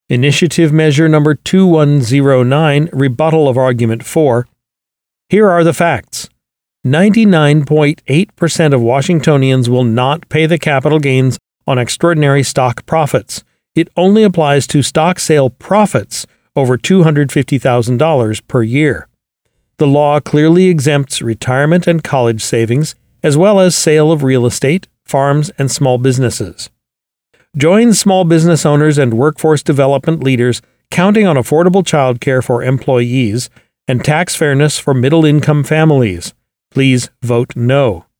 Initiative Measure Number 2109, Rebuttal of Argument 4. Here are the facts. 99.8% of Washingtonians will not pay the capital gains on extraordinary stock profits. It only applies to stock sale profits over $250,000 per year. The law clearly exempts retirement and college savings, as well as sale of real estate, farms, and small businesses. Join small business owners and workforce development leaders counting on affordable childcare for employees and tax fairness for middle-income families. Please vote no.